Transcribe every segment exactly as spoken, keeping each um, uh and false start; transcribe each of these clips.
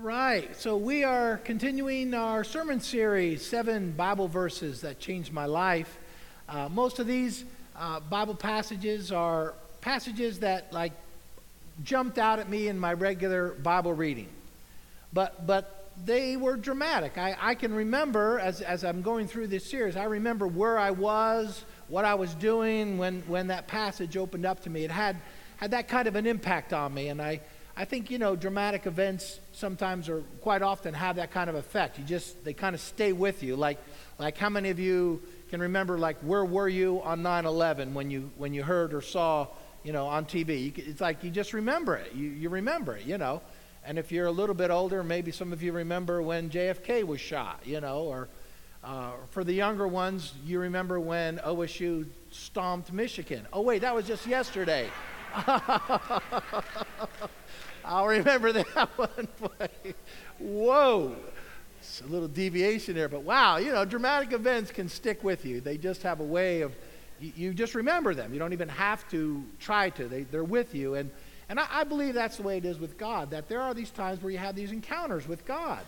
right, so we are continuing our sermon series, Seven Bible Verses That Changed My Life. Uh, most of these uh, Bible passages are passages that like jumped out at me in my regular Bible reading. But but they were dramatic. I, I can remember, as, as I'm going through this series, I remember where I was, what I was doing when, when that passage opened up to me. It had, had that kind of an impact on me, and I I think, you know, dramatic events sometimes or quite often have that kind of effect. You just, they kind of stay with you. Like, like how many of you can remember, like, where were you on nine eleven when you when you heard or saw, you know, on T V? You, it's like you just remember it. You, you remember it, you know. And if you're a little bit older, maybe some of you remember when J F K was shot, you know. Or uh, for the younger ones, you remember when O S U stomped Michigan. Oh, wait, that was just yesterday. I'll remember that one. Whoa. It's a little deviation there, but wow, you know, dramatic events can stick with you. They just have a way of, you, you just remember them. You don't even have to try to. They, they're with you. And, and I, I believe that's the way it is with God, that there are these times where you have these encounters with God.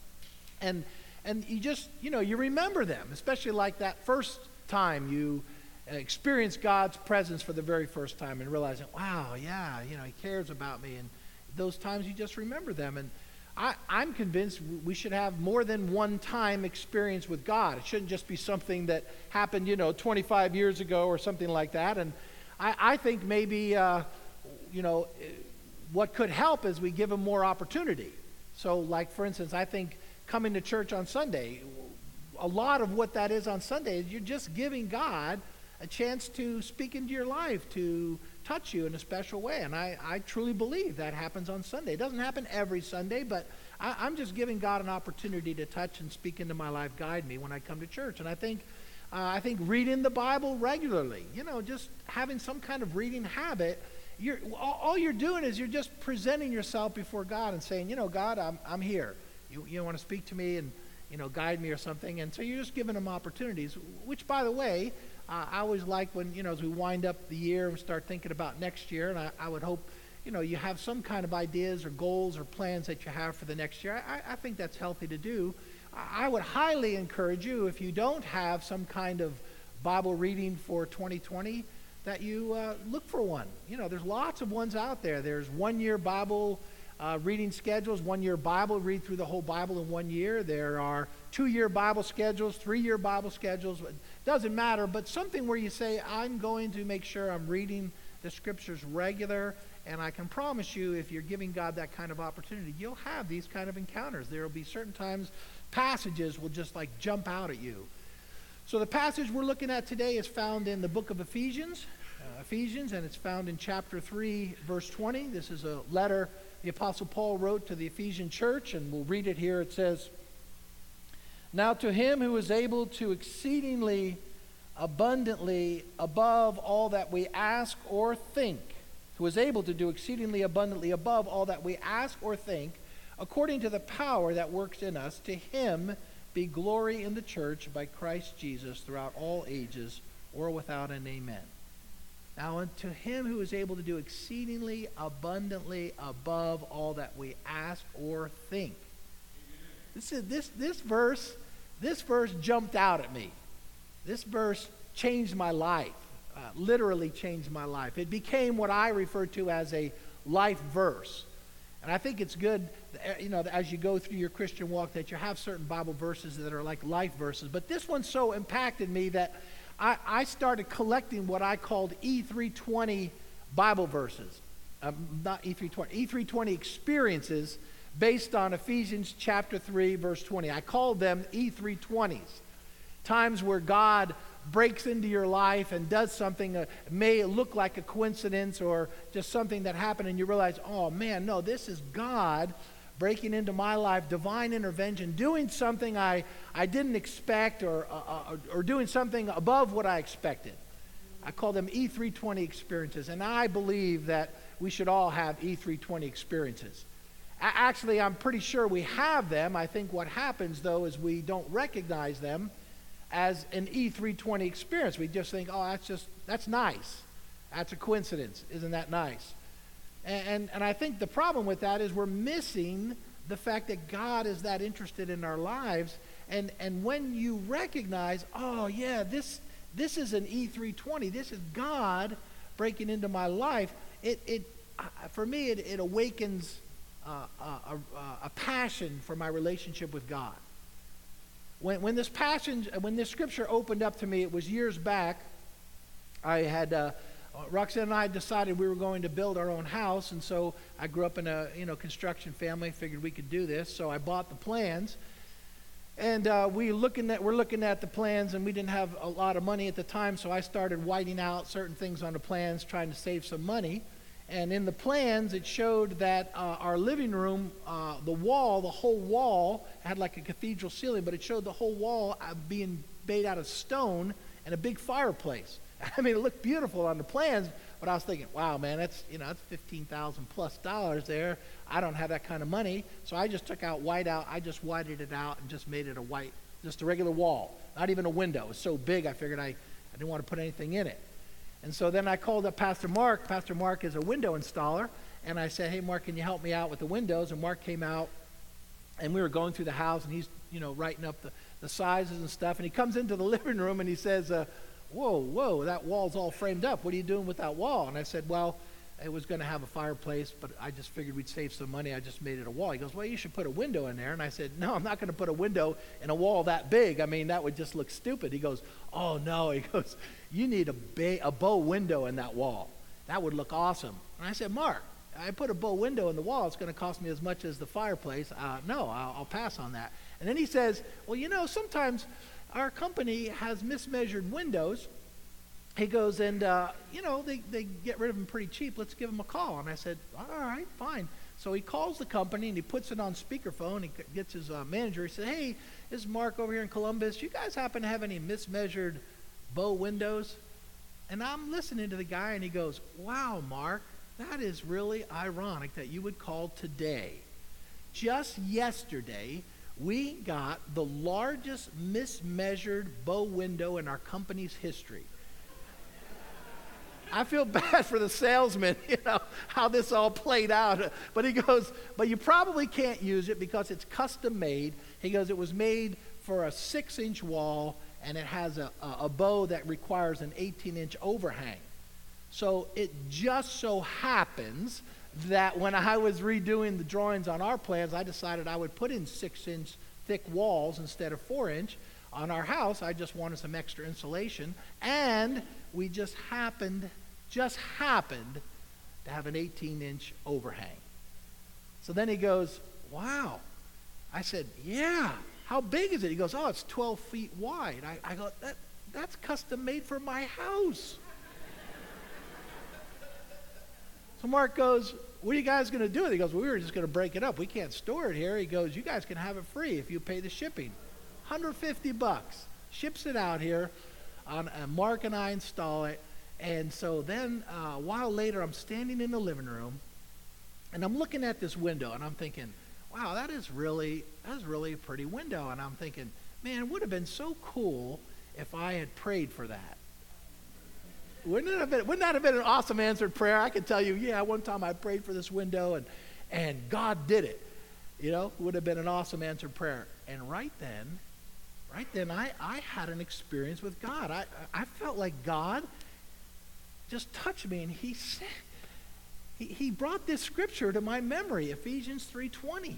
And, and you just, you know, you remember them, especially like that first time you experience God's presence for the very first time and realizing, wow, yeah, you know, he cares about me. And those times you just remember them. And I, I'm convinced we should have more than one time experience with God. It shouldn't just be something that happened, you know, twenty-five years ago or something like that. And I, I think maybe, uh, you know, what could help is we give them more opportunity. So like, for instance, I think coming to church on Sunday, a lot of what that is on Sunday is you're just giving God a chance to speak into your life, to touch you in a special way. And I, I truly believe that happens on Sunday. It doesn't happen every Sunday, but I, I'm just giving God an opportunity to touch and speak into my life, guide me when I come to church. And I think uh, I think reading the Bible regularly, you know, just having some kind of reading habit, you're, all, all you're doing is you're just presenting yourself before God and saying, you know, God, I'm, I'm here. You, you want to speak to me and, you know, guide me or something. And so you're just giving them opportunities, which, by the way, Uh, I always like when, you know, as we wind up the year and start thinking about next year, and I, I would hope, you know, you have some kind of ideas or goals or plans that you have for the next year. I, I think that's healthy to do. I, I would highly encourage you, if you don't have some kind of Bible reading for twenty twenty, that you uh, look for one. You know, there's lots of ones out there. There's one-year Bible uh, reading schedules, one-year Bible, read through the whole Bible in one year. There are two-year Bible schedules, three-year Bible schedules. It doesn't matter, but something where you say, I'm going to make sure I'm reading the scriptures regular, and I can promise you, if you're giving God that kind of opportunity, you'll have these kind of encounters. There will be certain times passages will just like jump out at you. So the passage we're looking at today is found in the book of Ephesians, uh, Ephesians, and it's found in chapter three, verse twenty. This is a letter the Apostle Paul wrote to the Ephesian church, and we'll read it here. It says, now to him who is able to exceedingly abundantly above all that we ask or think, who is able to do exceedingly abundantly above all that we ask or think, according to the power that works in us, to him be glory in the church by Christ Jesus throughout all ages, or without an amen. Now unto him who is able to do exceedingly abundantly above all that we ask or think. This is this this verse, this verse jumped out at me. This verse changed my life, uh, literally changed my life. It became what I refer to as a life verse. And I think it's good, you know, as you go through your Christian walk, that you have certain Bible verses that are like life verses. But this one so impacted me that I, I started collecting what I called E three twenty Bible verses. Um, not E three twenty, E three twenty experiences based on Ephesians chapter three, verse twenty. I called them E three twenties. Times where God breaks into your life and does something that may look like a coincidence or just something that happened, and you realize, oh man, no, this is God breaking into my life, divine intervention, doing something I, I didn't expect, or, uh, or doing something above what I expected. I call them E three twenty experiences, and I believe that we should all have E three twenty experiences. A- actually, I'm pretty sure we have them. I think what happens, though, is we don't recognize them as an E three twenty experience. We just think, oh, that's just, that's nice. That's a coincidence. Isn't that nice? And, and, and I think the problem with that is we're missing the fact that God is that interested in our lives. And, and when you recognize, oh, yeah, this, this is an E three twenty. This is God breaking into my life. It, it, uh, for me, it, it awakens uh, a, a, a passion for my relationship with God. When, when this passion, when this scripture opened up to me, it was years back. I had, uh, Roxanne and I decided we were going to build our own house, and so I grew up in a, you know, construction family, figured we could do this, so I bought the plans. And uh, we looking at, we're looking at the plans, and we didn't have a lot of money at the time, so I started whiting out certain things on the plans, trying to save some money. And in the plans, it showed that uh, our living room, uh, the wall, the whole wall, had like a cathedral ceiling, but it showed the whole wall uh, being made out of stone and a big fireplace. I mean, it looked beautiful on the plans, but I was thinking, wow, man, that's, you know, that's fifteen thousand plus dollars there. I don't have that kind of money. So I just took out white out. I just whited it out and just made it a white, just a regular wall, not even a window. It was so big, I figured I, I didn't want to put anything in it. And so then I called up Pastor Mark. Pastor Mark is a window installer. And I said, hey, Mark, can you help me out with the windows? And Mark came out, and we were going through the house, and he's, you know, writing up the, the sizes and stuff. And he comes into the living room, and he says, uh, whoa, whoa, that wall's all framed up. What are you doing with that wall? And I said, well, it was going to have a fireplace, but I just figured we'd save some money. I just made it a wall. He goes, well, you should put a window in there. And I said, no, I'm not going to put a window in a wall that big. I mean, that would just look stupid. He goes, oh, no. He goes, you need a, bay, a bow window in that wall. That would look awesome. And I said, Mark, I put a bow window in the wall. It's going to cost me as much as the fireplace. Uh, no, I'll, I'll pass on that. And then he says, well, you know, sometimes our company has mismeasured windows. He goes, and, uh, you know, they, they get rid of them pretty cheap. Let's give them a call. And I said, all right, fine. So he calls the company, and he puts it on speakerphone. He gets his uh, manager. He said, hey, this is Mark over here in Columbus. You guys happen to have any mismeasured bow windows? And I'm listening to the guy, and he goes, wow, Mark, that is really ironic that you would call today. Just yesterday, we got the largest mismeasured bow window in our company's history. I feel bad for the salesman, you know, how this all played out. But he goes, but you probably can't use it because it's custom made. He goes, it was made for a six-inch wall, and it has a, a, a bow that requires an eighteen-inch overhang. So it just so happens that when I was redoing the drawings on our plans, I decided I would put in six-inch thick walls instead of four-inch. On our house, I just wanted some extra insulation, and we just happened just happened to have an eighteen-inch overhang. So then he goes, wow. I said, yeah. How big is it? He goes, oh, it's twelve feet wide. I, I go, that, that's custom made for my house. So Mark goes, what are you guys going to do with it? He goes, well, we were just going to break it up. We can't store it here. He goes, you guys can have it free if you pay the shipping. one hundred fifty bucks. Ships it out here. On, uh, Mark and I install it. And so then uh, a while later, I'm standing in the living room, and I'm looking at this window, and I'm thinking, wow, that is really, that is really a pretty window. And I'm thinking, man, it would have been so cool if I had prayed for that. Wouldn't it have been, wouldn't that have been an awesome answered prayer? I could tell you, yeah, one time I prayed for this window, and, and God did it. You know, it would have been an awesome answered prayer. And right then, right then, I, I had an experience with God. I, I felt like God just touched me, and he said, he, he brought this scripture to my memory, Ephesians three twenty.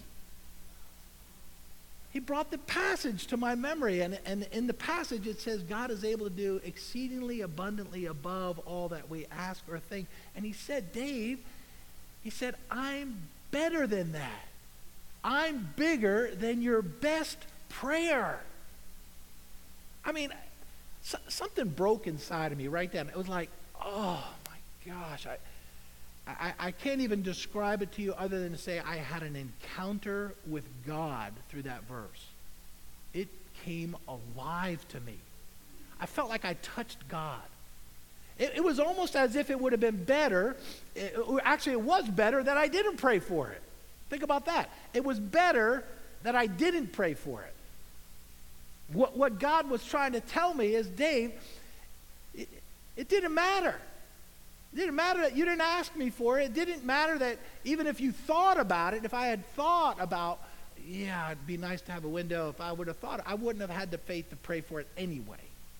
He brought the passage to my memory, and, and in the passage it says God is able to do exceedingly abundantly above all that we ask or think. And he said, Dave, he said, I'm better than that. I'm bigger than your best prayer. I mean, so, something broke inside of me right then. It was like, oh my gosh, I, I, I can't even describe it to you other than to say I had an encounter with God through that verse. It came alive to me. I felt like I touched God. It, it was almost as if it would have been better, it, actually it was better that I didn't pray for it. Think about that. It was better that I didn't pray for it. What, what God was trying to tell me is, Dave, it, it didn't matter. It didn't matter that you didn't ask me for it. It didn't matter that even if you thought about it, if I had thought about, yeah, it'd be nice to have a window. If I would have thought, I wouldn't have had the faith to pray for it anyway.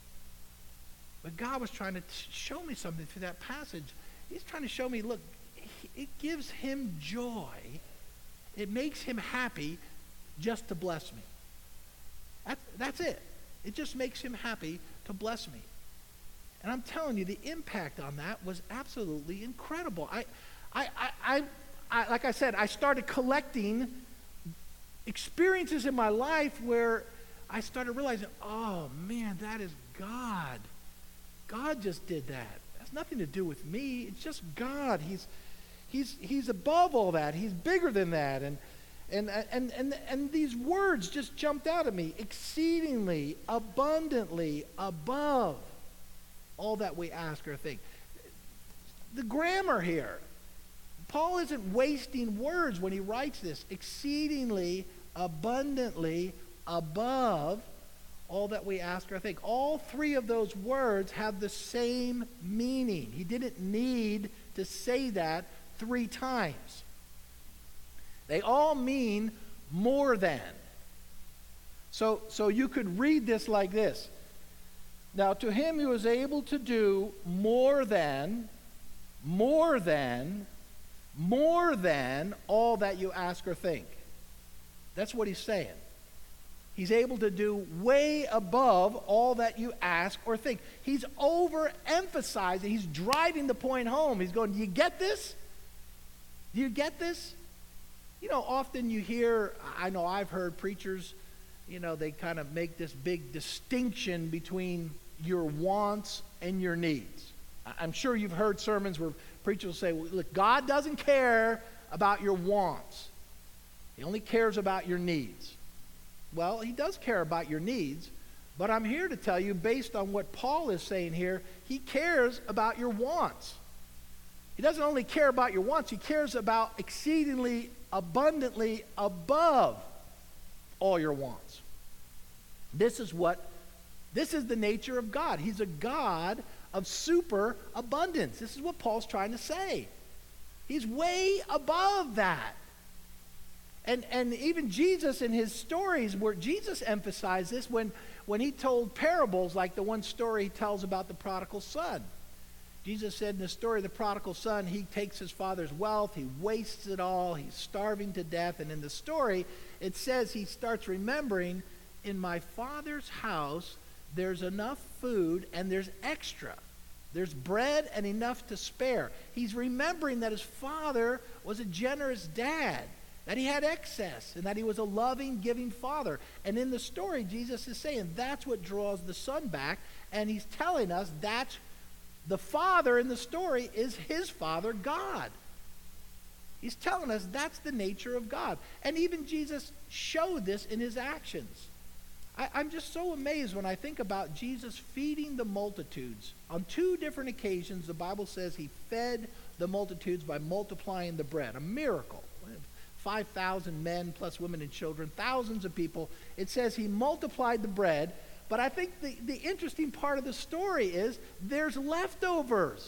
But God was trying to t- show me something through that passage. He's trying to show me, look, it gives him joy. It makes him happy just to bless me. That, that's it. It just makes him happy to bless me. And I'm telling you, the impact on that was absolutely incredible. I, I, I, I, I like I said, I started collecting experiences in my life where I started realizing, oh man, that is God. God just did that. It has nothing to do with me. It's just God. He's, he's, he's above all that. He's bigger than that. And, and, and, and, and these words just jumped out at me. Exceedingly, abundantly, above all that we ask or think. The grammar here. Paul isn't wasting words when he writes this. Exceedingly, abundantly, above all that we ask or think. All three of those words have the same meaning. He didn't need to say that three times. They all mean more than. So, so you could read this like this. Now, to him who is able to do more than, more than, more than all that you ask or think. That's what he's saying. He's able to do way above all that you ask or think. He's overemphasizing. He's driving the point home. He's going, do you get this? Do you get this? You know, often you hear, I know I've heard preachers, you know, they kind of make this big distinction between your wants and your needs. I'm sure you've heard sermons where preachers will say, well, look, God doesn't care about your wants. He only cares about your needs. Well, he does care about your needs, but I'm here to tell you, based on what Paul is saying here, he cares about your wants. He doesn't only care about your wants, he cares about exceedingly, abundantly above all your wants. This is what, this is the nature of God. He's a God of super abundance. This is what Paul's trying to say. He's way above that. And and even Jesus in his stories, where Jesus emphasized this when, when he told parables, like the one story he tells about the prodigal son. Jesus said in the story of the prodigal son, he takes his father's wealth, he wastes it all, he's starving to death. And in the story, it says he starts remembering, in my father's house, there's enough food and there's extra. There's bread and enough to spare. He's remembering that his father was a generous dad, that he had excess, and that he was a loving, giving father. And in the story, Jesus is saying that's what draws the son back, and he's telling us that the father in the story is his father, God. He's telling us that's the nature of God. And even Jesus showed this in his actions. I, I'm just so amazed when I think about Jesus feeding the multitudes. On two different occasions, the Bible says he fed the multitudes by multiplying the bread, a miracle. five thousand men plus women and children, thousands of people. It says he multiplied the bread, but I think the, the interesting part of the story is there's leftovers.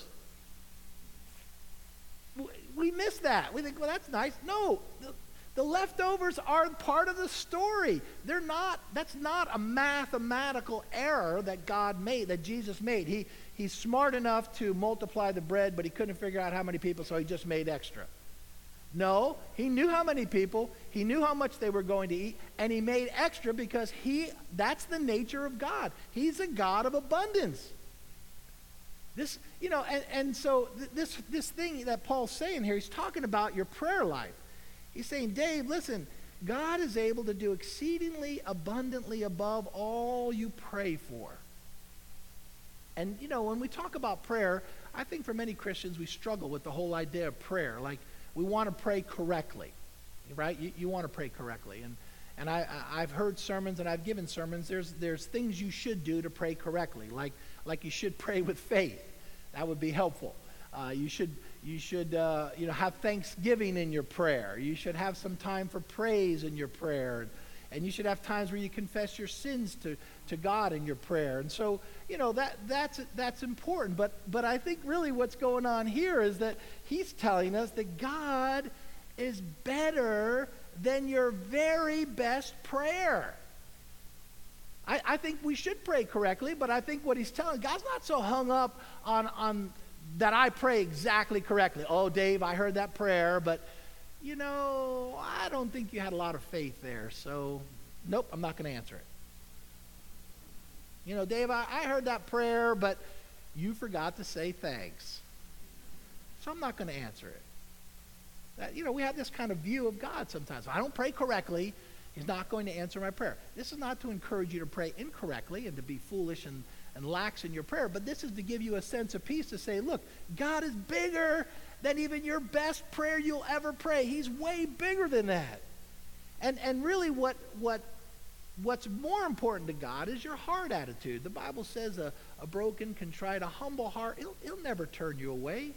We miss that. We think, well, that's nice. No, the, the leftovers are part of the story. They're not, that's not a mathematical error that God made, that Jesus made. He, he's smart enough to multiply the bread, but he couldn't figure out how many people, so he just made extra. No, he knew how many people, he knew how much they were going to eat, and he made extra because he, that's the nature of God. He's a God of abundance. This, you know, and, and so th- this, this thing that Paul's saying here, he's talking about your prayer life. He's saying, Dave, listen, God is able to do exceedingly abundantly above all you pray for. And, you know, when we talk about prayer, I think for many Christians, we struggle with the whole idea of prayer. Like, we want to pray correctly, right? You, you want to pray correctly. And, and I, I've heard sermons and I've given sermons. There's, there's things you should do to pray correctly, like, like you should pray with faith. That would be helpful. Uh, you should, you should uh, you know, have thanksgiving in your prayer. You should have some time for praise in your prayer. And you should have times where you confess your sins to, to God in your prayer. And so, you know, that that's that's important. But but I think really what's going on here is that he's telling us that God is better than your very best prayer. I, I think we should pray correctly, but I think what he's telling, God's not so hung up on, on that I pray exactly correctly. Oh, Dave, I heard that prayer, but, you know, I don't think you had a lot of faith there, so nope, I'm not going to answer it. You know, Dave, I, I heard that prayer, but you forgot to say thanks, so I'm not going to answer it. That, you know, we have this kind of view of God sometimes. If I don't pray correctly, he's not going to answer my prayer. This is not to encourage you to pray incorrectly and to be foolish and, and lax in your prayer, but this is to give you a sense of peace to say, look, God is bigger than even your best prayer you'll ever pray. He's way bigger than that. And and really what what what's more important to God is your heart attitude. The Bible says a, a broken, contrite, a humble heart, he'll, he'll never turn you away.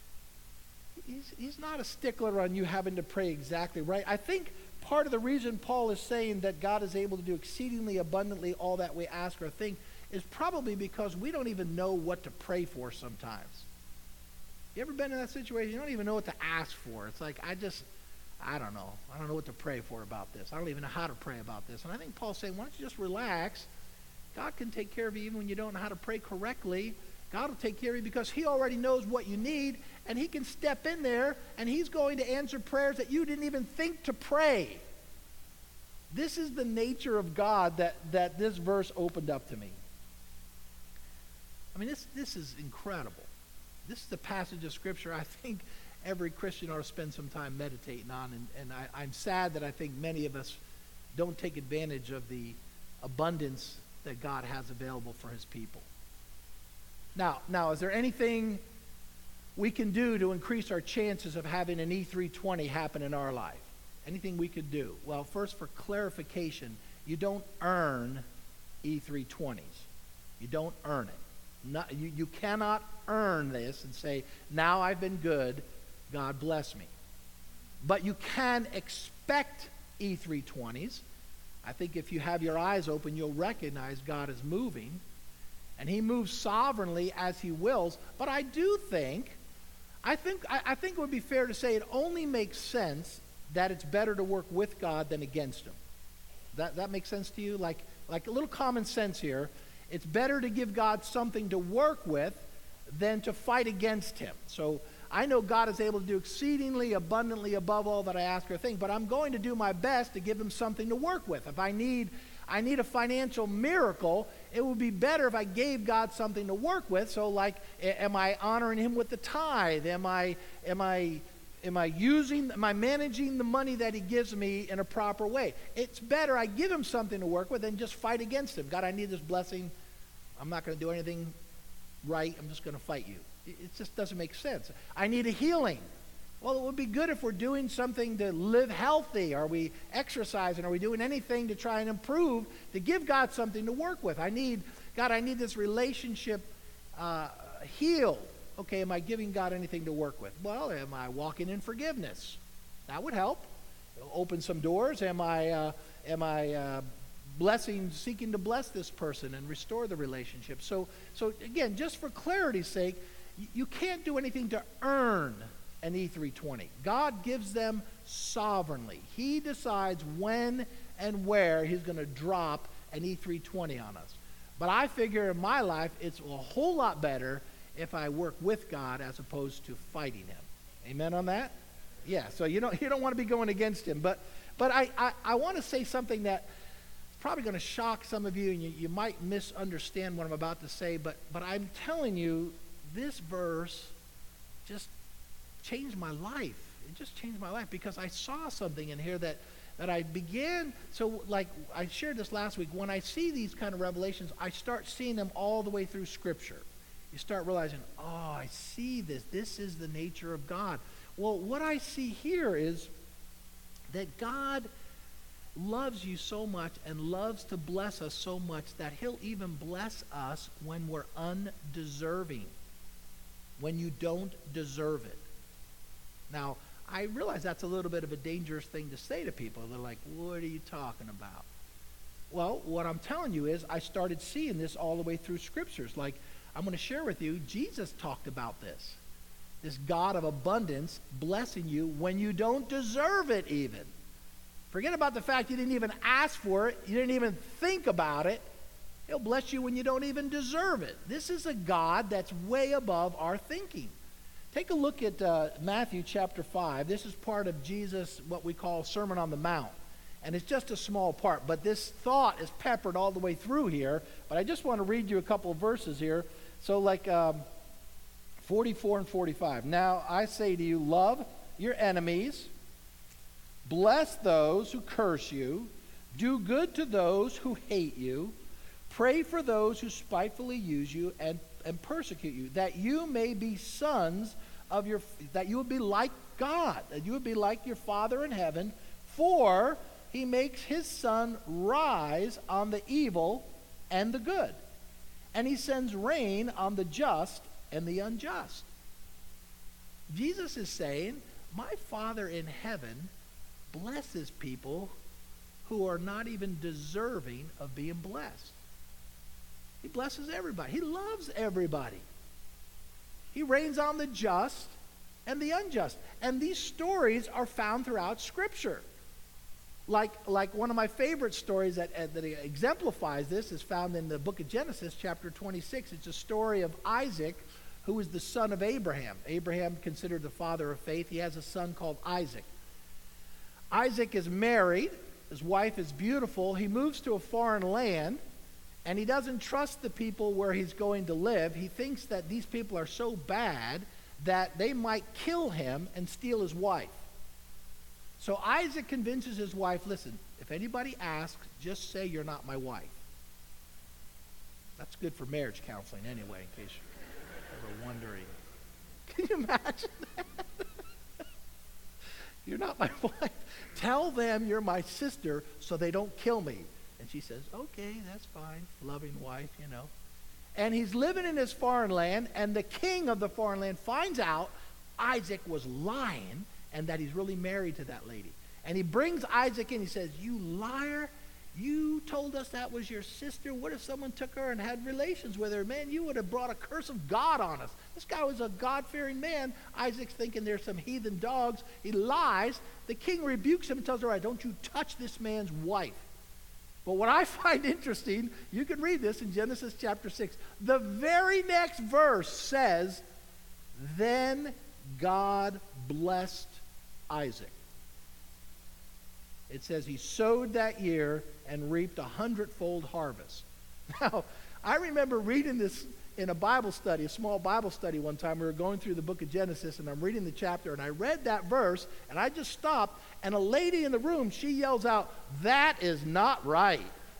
He's, he's not a stickler on you having to pray exactly right. I think part of the reason Paul is saying that God is able to do exceedingly abundantly all that we ask or think is probably because we don't even know what to pray for sometimes. You ever been in that situation? You don't even know what to ask for. It's like, I just, I don't know. I don't know what to pray for about this. I don't even know how to pray about this. And I think Paul's saying, why don't you just relax? God can take care of you even when you don't know how to pray correctly. God will take care of you because he already knows what you need, and he can step in there, and he's going to answer prayers that you didn't even think to pray. This is the nature of God that, that this verse opened up to me. I mean, this, this is incredible. This is the passage of Scripture I think every Christian ought to spend some time meditating on, and, and I, I'm sad that I think many of us don't take advantage of the abundance that God has available for his people. Now, now, is there anything we can do to increase our chances of having an E three twenty happen in our life? Anything we could do? Well, first, for clarification, you don't earn E three twenties. You don't earn it. Not, you, you cannot earn this and say, now I've been good, God bless me. But you can expect E three twenties. I think if you have your eyes open, you'll recognize God is moving. And he moves sovereignly as he wills. But I do think, I think, I, I think it would be fair to say it only makes sense that it's better to work with God than against him. That that makes sense to you? Like, like a little common sense here. It's better to give God something to work with than to fight against him. So I know God is able to do exceedingly abundantly above all that I ask or think, but I'm going to do my best to give him something to work with. If I need I need a financial miracle, it would be better if I gave God something to work with. So like, am I honoring him with the tithe? Am I, am I, am I using, am I managing the money that he gives me in a proper way? It's better I give him something to work with than just fight against him. God, I need this blessing. I'm not going to do anything right. I'm just going to fight you. It just doesn't make sense. I need a healing. Well, it would be good if we're doing something to live healthy. Are we exercising? Are we doing anything to try and improve, to give God something to work with? I need, God, I need this relationship uh, healed. Okay, am I giving God anything to work with? Well, am I walking in forgiveness? That would help. Open some doors. Am I, uh, am I uh, blessing, seeking to bless this person and restore the relationship? So, so again, just for clarity's sake, you, you can't do anything to earn an E three twenty. God gives them sovereignly. He decides when and where he's going to drop an E three twenty on us. But I figure in my life it's a whole lot better if I work with God as opposed to fighting him. Amen on that? Yeah, so you don't, you don't want to be going against him. But, but I, I, I want to say something that's probably going to shock some of you, and you, you might misunderstand what I'm about to say, but, but I'm telling you, this verse just changed my life. It just changed my life because I saw something in here that, that I began, so like I shared this last week, when I see these kind of revelations, I start seeing them all the way through Scripture. You start realizing, oh, I see this. This is the nature of God. Well, what I see here is that God loves you so much and loves to bless us so much that he'll even bless us when we're undeserving, when you don't deserve it. Now, I realize that's a little bit of a dangerous thing to say to people. They're like, what are you talking about? Well, what I'm telling you is I started seeing this all the way through scriptures. Like, I'm going to share with you, Jesus talked about this. This God of abundance blessing you when you don't deserve it even. Forget about the fact you didn't even ask for it. You didn't even think about it. He'll bless you when you don't even deserve it. This is a God that's way above our thinking. Take a look at uh, Matthew chapter five. This is part of Jesus, what we call Sermon on the Mount. And it's just a small part. But this thought is peppered all the way through here. But I just want to read you a couple of verses here. So like um, forty-four and forty-five. Now I say to you, love your enemies. Bless those who curse you. Do good to those who hate you. Pray for those who spitefully use you and, and persecute you, that you may be sons of your, that you would be like God, that you would be like your Father in heaven, for he makes his sun rise on the evil and the good, and he sends rain on the just and the unjust. Jesus is saying, my Father in heaven blesses people who are not even deserving of being blessed. He blesses everybody. He loves everybody. He rains on the just and the unjust. And these stories are found throughout Scripture. Like, like one of my favorite stories that, uh, that exemplifies this is found in the book of Genesis, chapter twenty-six. It's a story of Isaac, who is the son of Abraham. Abraham, considered the father of faith, he has a son called Isaac. Isaac is married. His wife is beautiful. He moves to a foreign land. And he doesn't trust the people where he's going to live. He thinks that these people are so bad that they might kill him and steal his wife. So Isaac convinces his wife, listen, if anybody asks, just say you're not my wife. That's good for marriage counseling anyway, in case you're ever wondering. Can you imagine that? You're not my wife. Tell them you're my sister so they don't kill me. And she says, okay, that's fine. Loving wife, you know. And he's living in his foreign land, and the king of the foreign land finds out Isaac was lying and that he's really married to that lady. And he brings Isaac in. He says, you liar. You told us that was your sister. What if someone took her and had relations with her? Man, you would have brought a curse of God on us. This guy was a God-fearing man. Isaac's thinking there's some heathen dogs. He lies. The king rebukes him and tells her, all right, don't you touch this man's wife. But what I find interesting, you can read this in Genesis chapter six. The very next verse says, then God blessed Isaac. It says he sowed that year and reaped a hundredfold harvest. Now, I remember reading this in a Bible study, a small Bible study one time. We were going through the book of Genesis, and I'm reading the chapter, and I read that verse, and I just stopped, and a lady in the room, she yells out, that is not right.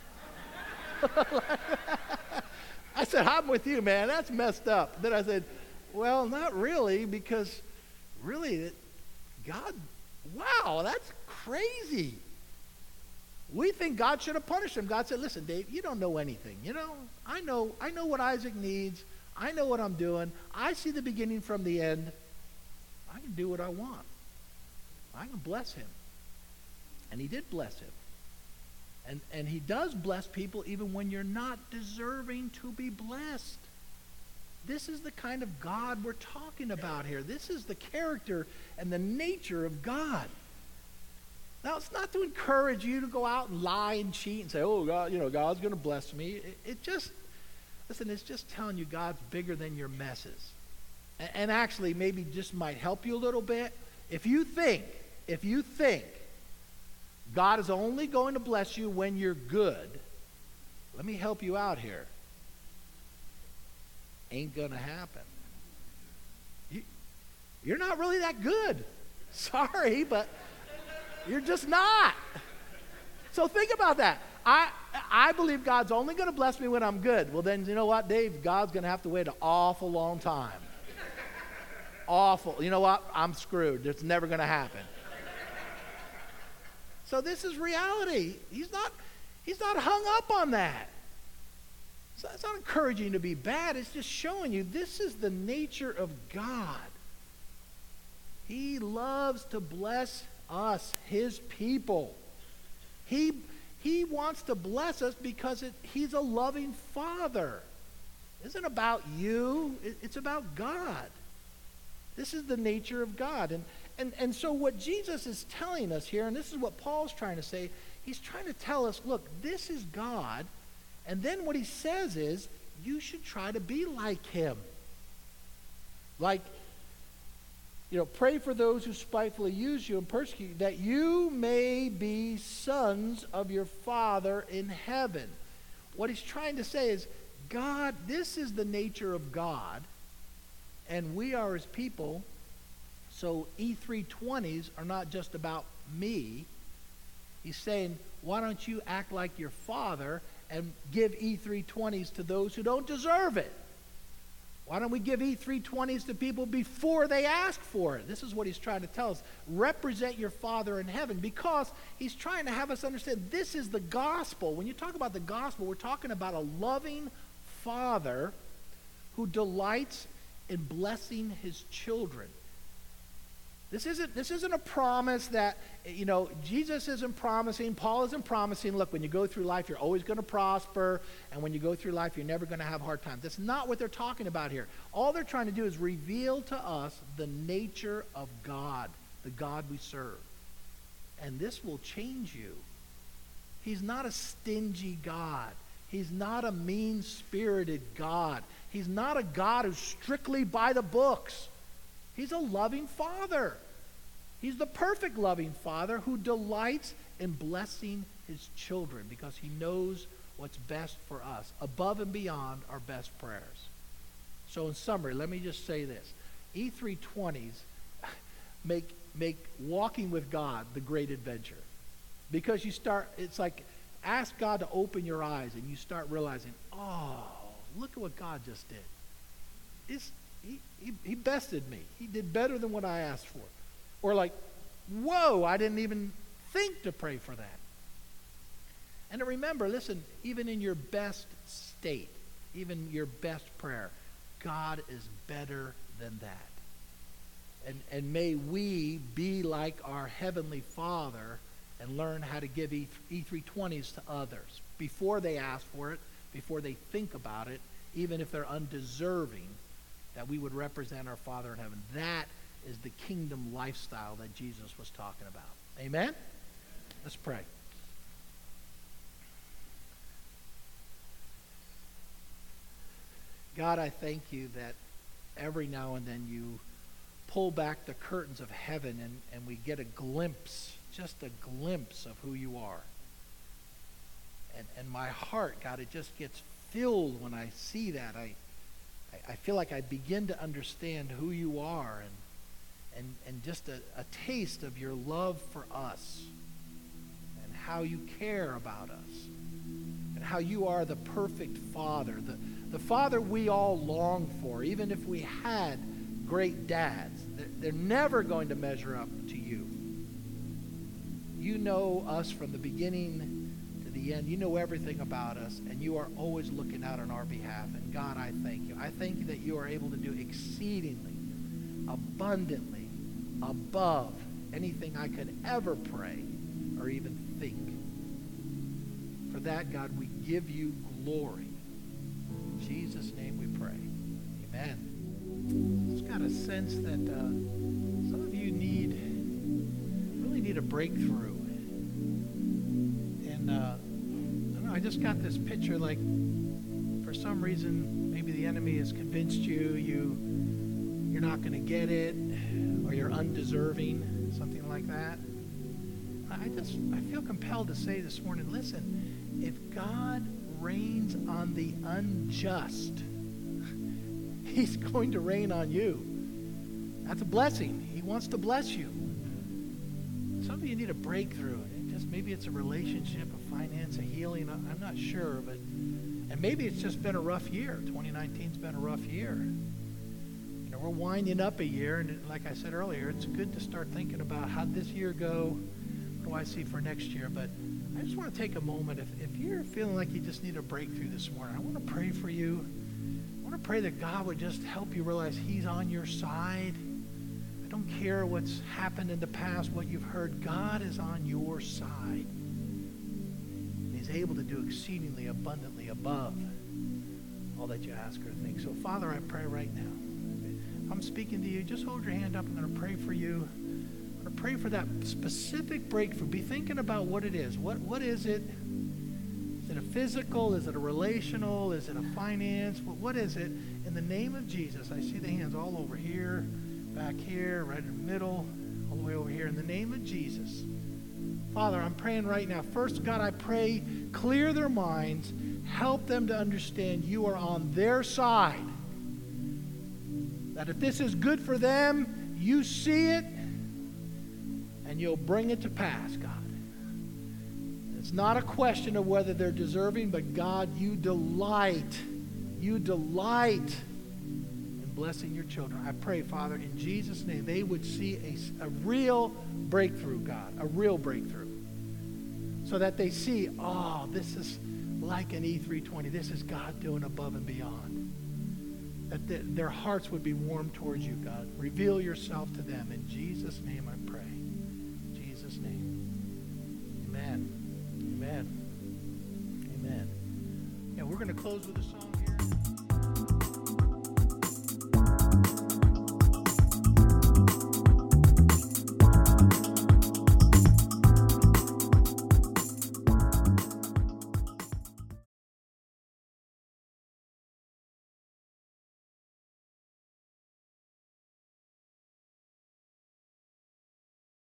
I said, I'm with you, man. That's messed up. Then I said, well, not really, because really, God, wow, that's crazy. We think God should have punished him. God said, listen, Dave, you don't know anything. You know, I know, I know what Isaac needs. I know what I'm doing. I see the beginning from the end. I can do what I want. I can bless him. And he did bless him. And, and he does bless people even when you're not deserving to be blessed. This is the kind of God we're talking about here. This is the character and the nature of God. Now, it's not to encourage you to go out and lie and cheat and say, oh, God, you know, God's going to bless me. It, it just, listen, it's just telling you God's bigger than your messes. And, and actually, maybe just might help you a little bit. If you think, if you think God is only going to bless you when you're good, let me help you out here. Ain't going to happen. You, you're not really that good. Sorry, but you're just not. So think about that. I I believe God's only going to bless me when I'm good. Well, then, you know what, Dave? God's going to have to wait an awful long time. Awful. You know what? I'm screwed. It's never going to happen. So this is reality. He's not, he's not hung up on that. So it's not encouraging to be bad. It's just showing you this is the nature of God. He loves to bless us, his people. He, He wants to bless us because it, he's a loving Father. It isn't about you. It, it's about God. This is the nature of God. And, and, and so what Jesus is telling us here, and this is what Paul's trying to say, he's trying to tell us, look, this is God. And then what he says is, you should try to be like him. Like, you know, pray for those who spitefully use you and persecute you, that you may be sons of your Father in heaven. What he's trying to say is, God, this is the nature of God, and we are his people, so E three twenties are not just about me. He's saying, why don't you act like your Father and give E three twenties to those who don't deserve it? Why don't we give E three twenties to people before they ask for it? This is what he's trying to tell us. Represent your Father in heaven, because he's trying to have us understand this is the gospel. When you talk about the gospel, we're talking about a loving Father who delights in blessing his children. This isn't, this isn't a promise that, you know, Jesus isn't promising, Paul isn't promising, look, when you go through life, you're always going to prosper, and when you go through life, you're never going to have hard times. That's not what they're talking about here. All they're trying to do is reveal to us the nature of God, the God we serve. And this will change you. He's not a stingy God. He's not a mean-spirited God. He's not a God who's strictly by the books. He's a loving Father. He's the perfect loving Father who delights in blessing his children because he knows what's best for us, above and beyond our best prayers. So in summary, let me just say this. E three twenties make, make walking with God the great adventure. Because you start, it's like, ask God to open your eyes and you start realizing, oh, look at what God just did. It's, He, he, he bested me. He did better than what I asked for. Or like, whoa, I didn't even think to pray for that. And to remember, listen, even in your best state, even your best prayer, God is better than that. And, and may we be like our Heavenly Father and learn how to give E three twenties to others before they ask for it, before they think about it, even if they're undeserving, that we would represent our Father in heaven. That is the kingdom lifestyle that Jesus was talking about. Amen? Let's pray. God, I thank you that every now and then you pull back the curtains of heaven and, and we get a glimpse, just a glimpse of who you are. And, and my heart, God, it just gets filled when I see that. I I feel like I begin to understand who you are and and, and just a, a taste of your love for us and how you care about us and how you are the perfect Father, the, the Father we all long for, even if we had great dads. They're, they're never going to measure up to you. You know us from the beginning to the end. You know everything about us, and you are always looking out on our behalf. And God, I thank you. I thank you that you are able to do exceedingly, abundantly, above anything I could ever pray or even think. For that, God, we give you glory. In Jesus' name we pray. Amen. Just got a sense that uh, some of you need, really need a breakthrough. And uh, I don't know, I just got this picture like, for some reason, maybe the enemy has convinced you, you you're not going to get it, or you're undeserving, something like that. I just, I feel compelled to say this morning, listen, if God rains on the unjust, he's going to rain on you. That's a blessing. He wants to bless you. Some of you need a breakthrough. Just maybe it's a relationship, a finance, a healing. I'm not sure, but and maybe it's just been a rough year. twenty nineteen's been a rough year. You know, we're winding up a year, and like I said earlier, it's good to start thinking about how'd this year go. What do I see for next year? But I just want to take a moment. If, if you're feeling like you just need a breakthrough this morning, I want to pray for you. I want to pray that God would just help you realize he's on your side. I don't care what's happened in the past, what you've heard. God is on your side. able to do exceedingly abundantly above all that you ask or think. So, Father, I pray right now. If I'm speaking to you, just hold your hand up. I'm going to pray for you. I'm going to pray for that specific breakthrough. Be thinking about what it is. What What is it? Is it a physical? Is it a relational? Is it a finance? What, what is it? In the name of Jesus, I see the hands all over here, back here, right in the middle, all the way over here. In the name of Jesus. Father, I'm praying right now. First, God, I pray, clear their minds. Help them to understand you are on their side. That if this is good for them, you see it, and you'll bring it to pass, God. It's not a question of whether they're deserving, but God, you delight, you delight in blessing your children. I pray, Father, in Jesus' name, they would see a, a real breakthrough, God, a real breakthrough. So that they see, oh, this is like an E three twenty. This is God doing above and beyond. That the, their hearts would be warm towards you, God. Reveal yourself to them. In Jesus' name I pray. In Jesus' name. Amen. Amen. Amen. Yeah, we're going to close with a song here.